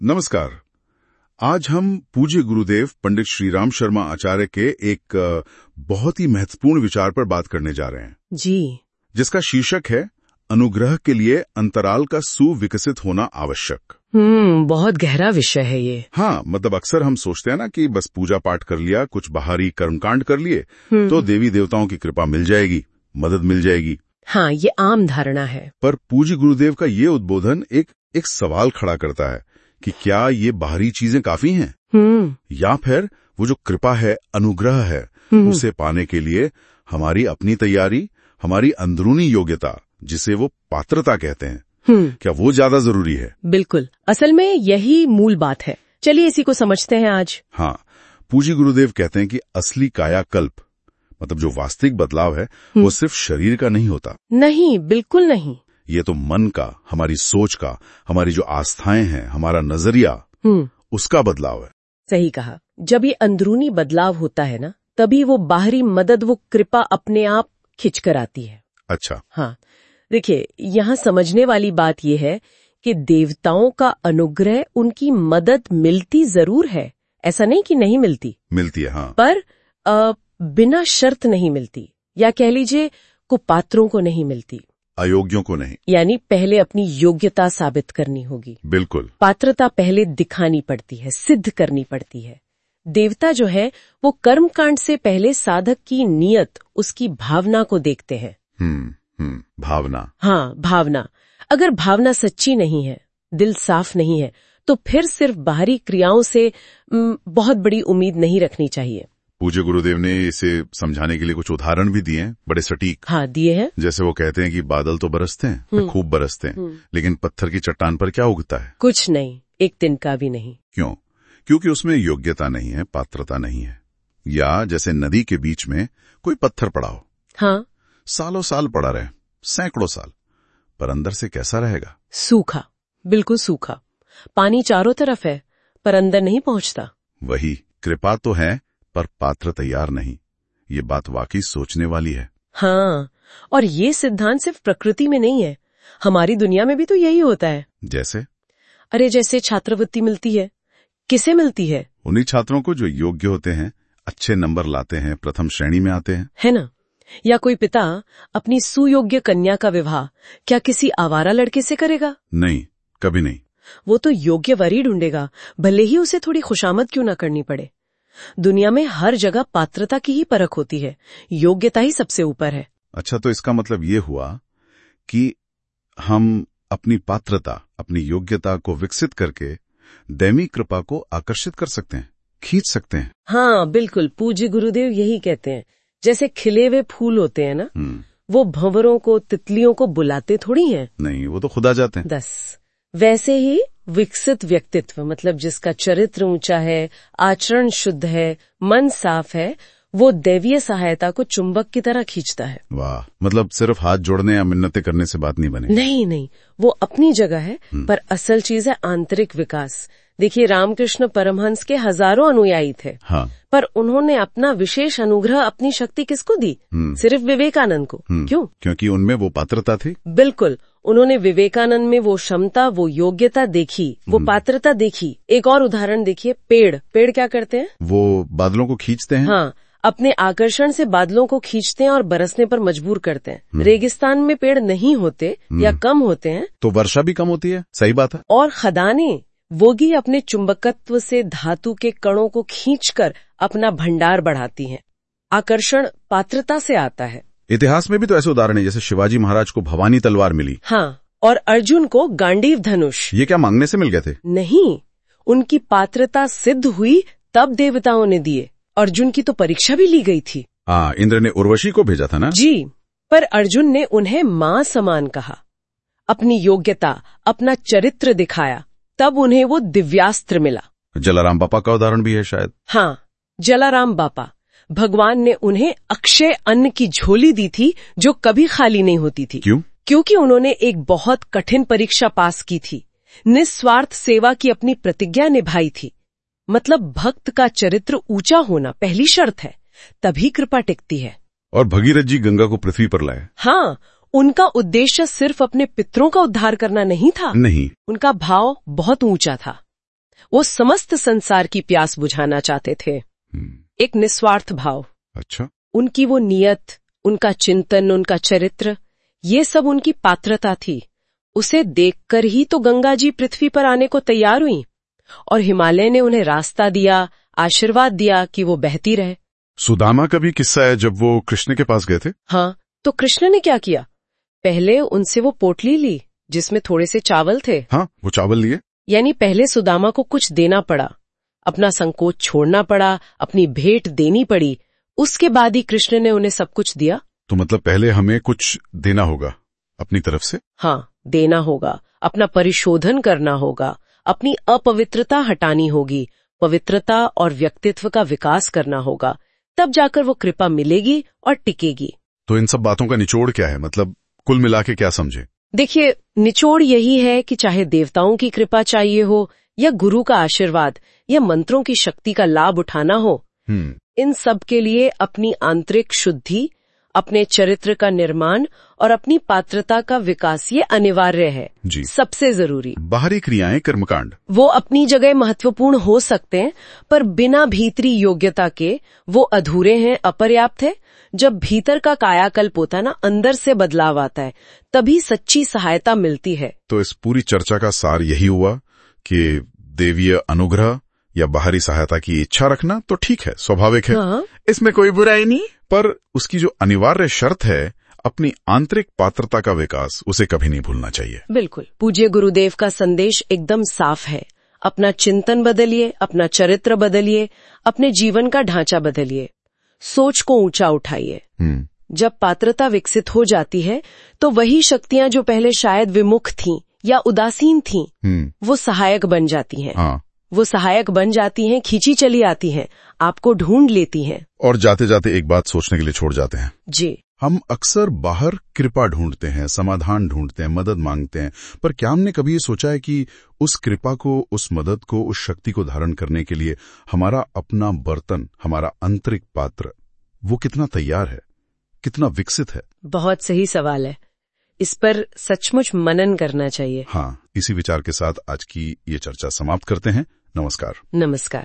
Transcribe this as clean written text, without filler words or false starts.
नमस्कार। आज हम पूज्य गुरुदेव पंडित श्रीराम शर्मा आचार्य के एक बहुत ही महत्वपूर्ण विचार पर बात करने जा रहे हैं जी, जिसका शीर्षक है अनुग्रह के लिए अंतराल का सुविकसित होना आवश्यक। बहुत गहरा विषय है ये। हाँ, मतलब अक्सर हम सोचते हैं ना कि बस पूजा पाठ कर लिया, कुछ बाहरी कर्मकांड कर लिए तो देवी देवताओं की कृपा मिल जाएगी, मदद मिल जाएगी। हाँ, ये आम धारणा है। पर पूज्य गुरुदेव का ये उद्बोधन एक सवाल खड़ा करता है कि क्या ये बाहरी चीजें काफी हैं या फिर वो जो कृपा है, अनुग्रह है, उसे पाने के लिए हमारी अपनी तैयारी, हमारी अंदरूनी योग्यता, जिसे वो पात्रता कहते हैं, क्या वो ज्यादा जरूरी है? बिल्कुल, असल में यही मूल बात है। चलिए इसी को समझते हैं आज। हाँ, पूज्य गुरुदेव कहते हैं कि असली कायाकल्प, मतलब जो वास्तविक बदलाव है, वो सिर्फ शरीर का नहीं होता। नहीं, बिल्कुल नहीं। ये तो मन का, हमारी सोच का, हमारी जो आस्थाएं हैं, हमारा नजरिया, उसका बदलाव है। सही कहा। जब ये अंदरूनी बदलाव होता है ना, तभी वो बाहरी मदद, वो कृपा अपने आप खिंच कर आती है। अच्छा। हाँ, देखिए, यहाँ समझने वाली बात यह है कि देवताओं का अनुग्रह, उनकी मदद मिलती जरूर है, ऐसा नहीं कि नहीं मिलती है। हाँ, पर बिना शर्त नहीं मिलती, या कह लीजिए कुपात्रों को नहीं मिलती, अयोग्यों को नहीं। यानी पहले अपनी योग्यता साबित करनी होगी। बिल्कुल। पात्रता पहले दिखानी पड़ती है, सिद्ध करनी पड़ती है। देवता जो है वो कर्मकांड से पहले साधक की नियत, उसकी भावना को देखते हैं। भावना। हाँ, भावना। अगर भावना सच्ची नहीं है, दिल साफ नहीं है, तो फिर सिर्फ बाहरी क्रियाओं से बहुत बड़ी उम्मीद नहीं रखनी चाहिए। पूज्य गुरुदेव ने इसे समझाने के लिए कुछ उदाहरण भी दिए हैं, बड़े सटीक। हाँ, दिए हैं। जैसे वो कहते हैं कि बादल तो बरसते हैं, खूब बरसते हैं, लेकिन पत्थर की चट्टान पर क्या उगता है? कुछ नहीं, एक दिन का भी नहीं। क्यों? क्योंकि उसमें योग्यता नहीं है, पात्रता नहीं है। या जैसे नदी के बीच में कोई पत्थर पड़ा हो, हाँ, सालों साल पड़ा रहे, सैकड़ों साल, पर अंदर से कैसा रहेगा? सूखा, बिल्कुल सूखा। पानी चारों तरफ है, पर अंदर नहीं पहुंचता। वही, कृपा तो है पर पात्र तैयार नहीं। ये बात वाकई सोचने वाली है। हाँ, और ये सिद्धांत सिर्फ प्रकृति में नहीं है, हमारी दुनिया में भी तो यही होता है। जैसे? अरे, जैसे छात्रवृत्ति मिलती है, किसे मिलती है? उन्हीं छात्रों को जो योग्य होते हैं, अच्छे नंबर लाते हैं, प्रथम श्रेणी में आते हैं, है ना? या कोई पिता अपनी सुयोग्य कन्या का विवाह क्या किसी आवारा लड़के से करेगा? नहीं, कभी नहीं। वो तो योग्य वर ही ढूंढेगा, भले ही उसे थोड़ी खुशामद क्यों ना करनी पड़े। दुनिया में हर जगह पात्रता की ही परख होती है, योग्यता ही सबसे ऊपर है। अच्छा, तो इसका मतलब ये हुआ कि हम अपनी पात्रता, अपनी योग्यता को विकसित करके दैवी कृपा को आकर्षित कर सकते हैं, खींच सकते हैं। हाँ, बिल्कुल, पूज्य गुरुदेव यही कहते हैं। जैसे खिले हुए फूल होते हैं ना, वो भंवरों को, तितलियों को बुलाते थोड़ी हैं। नहीं, वो तो खुद आ जाते हैं। वैसे ही विकसित व्यक्तित्व, मतलब जिसका चरित्र ऊंचा है, आचरण शुद्ध है, मन साफ है, वो दैवीय सहायता को चुंबक की तरह खींचता है। वाह, मतलब सिर्फ हाथ जोड़ने या मिन्नतें करने से बात नहीं बने। नहीं, वो अपनी जगह है, पर असल चीज है आंतरिक विकास। देखिए, रामकृष्ण परमहंस के हजारों अनुयायी थे, हाँ, पर उन्होंने अपना विशेष अनुग्रह, अपनी शक्ति किसको दी? सिर्फ विवेकानंद को। क्यों? क्योंकि उनमें वो पात्रता थी। बिल्कुल, उन्होंने विवेकानंद में वो क्षमता, वो योग्यता देखी, वो पात्रता देखी। एक और उदाहरण देखिए, पेड़ क्या करते हैं? वो बादलों को खींचते हैं। हाँ, अपने आकर्षण से बादलों को खींचते हैं और बरसने पर मजबूर करते हैं। रेगिस्तान में पेड़ नहीं होते या कम होते हैं तो वर्षा भी कम होती है। सही बात है। और खदानें, वो भी अपने चुंबकत्व से धातु के कणों को खींचकर अपना भंडार बढ़ाती हैं। आकर्षण पात्रता से आता है। इतिहास में भी तो ऐसे उदाहरण है, जैसे शिवाजी महाराज को भवानी तलवार मिली। हाँ, और अर्जुन को गांडीव धनुष। ये क्या मांगने से मिल गए थे? नहीं, उनकी पात्रता सिद्ध हुई तब देवताओं ने दिए। अर्जुन की तो परीक्षा भी ली गई थी। इंद्र ने उर्वशी को भेजा था ना? जी, पर अर्जुन ने उन्हें मां समान कहा, अपनी योग्यता, अपना चरित्र दिखाया, तब उन्हें वो दिव्यास्त्र मिला। जलाराम बापा का उदाहरण भी है शायद। हाँ, जलाराम बापा, भगवान ने उन्हें अक्षय अन्न की झोली दी थी, जो कभी खाली नहीं होती थी। क्यों? क्योंकि उन्होंने एक बहुत कठिन परीक्षा पास की थी, निस्वार्थ सेवा की अपनी प्रतिज्ञा निभाई थी। मतलब भक्त का चरित्र ऊंचा होना पहली शर्त है, तभी कृपा टिकती है। और भगीरथ जी गंगा को पृथ्वी पर लाए। हाँ, उनका उद्देश्य सिर्फ अपने पितरों का उद्धार करना नहीं था। नहीं, उनका भाव बहुत ऊंचा था। वो समस्त संसार की प्यास बुझाना चाहते थे। एक निस्वार्थ भाव। अच्छा। उनकी वो नियत, उनका चिंतन, उनका चरित्र, ये सब उनकी पात्रता थी। उसे देखकर ही तो गंगा जी पृथ्वी पर आने को तैयार हुई और हिमालय ने उन्हें रास्ता दिया, आशीर्वाद दिया कि वो बहती रहे। सुदामा का भी किस्सा है जब वो कृष्ण के पास गए थे। हाँ, तो कृष्ण ने क्या किया? पहले उनसे वो पोटली ली जिसमें थोड़े से चावल थे। हाँ, वो चावल लिए। यानी पहले सुदामा को कुछ देना पड़ा, अपना संकोच छोड़ना पड़ा, अपनी भेंट देनी पड़ी, उसके बाद ही कृष्ण ने उन्हें सब कुछ दिया। तो मतलब पहले हमें कुछ देना होगा अपनी तरफ से। हाँ, देना होगा, अपना परिशोधन करना होगा, अपनी अपवित्रता हटानी होगी, पवित्रता और व्यक्तित्व का विकास करना होगा, तब जाकर वो कृपा मिलेगी और टिकेगी। तो इन सब बातों का निचोड़ क्या है, मतलब कुल मिला के क्या समझे? देखिए, निचोड़ यही है कि चाहे देवताओं की कृपा चाहिए हो या गुरु का आशीर्वाद या मंत्रों की शक्ति का लाभ उठाना हो, इन सब के लिए अपनी आंतरिक शुद्धि, अपने चरित्र का निर्माण और अपनी पात्रता का विकास ये अनिवार्य है जी। सबसे जरूरी। बाहरी क्रियाएं, कर्मकांड, वो अपनी जगह महत्वपूर्ण हो सकते हैं, पर बिना भीतरी योग्यता के वो अधूरे हैं, अपर्याप्त है। जब भीतर का कायाकल्प होता है ना, अंदर से बदलाव आता है, तभी सच्ची सहायता मिलती है। तो इस पूरी चर्चा का सार यही हुआ कि देवीय अनुग्रह या बाहरी सहायता की इच्छा रखना तो ठीक है, स्वाभाविक है। हाँ। इसमें कोई बुराई नहीं, पर उसकी जो अनिवार्य शर्त है अपनी आंतरिक पात्रता का विकास, उसे कभी नहीं भूलना चाहिए। बिल्कुल। पूज्य गुरुदेव का संदेश एकदम साफ है। अपना चिंतन बदलिए, अपना चरित्र बदलिए, अपने जीवन का ढांचा बदलिए, सोच को ऊंचा उठाइए। जब पात्रता विकसित हो जाती है तो वही शक्तियां जो पहले शायद विमुख थीं या उदासीन थीं, वो सहायक बन जाती हैं। हाँ। वो सहायक बन जाती हैं, खींची चली आती हैं, आपको ढूंढ लेती हैं और जाते जाते एक बात सोचने के लिए छोड़ जाते हैं जी। हम अक्सर बाहर कृपा ढूंढते हैं, समाधान ढूंढते हैं, मदद मांगते हैं, पर क्या हमने कभी ये सोचा है कि उस कृपा को, उस मदद को, उस शक्ति को धारण करने के लिए हमारा अपना बर्तन, हमारा आंतरिक पात्र, वो कितना तैयार है, कितना विकसित है? बहुत सही सवाल है। इस पर सचमुच मनन करना चाहिए। हाँ, इसी विचार के साथ आज की ये चर्चा समाप्त करते हैं। नमस्कार। नमस्कार।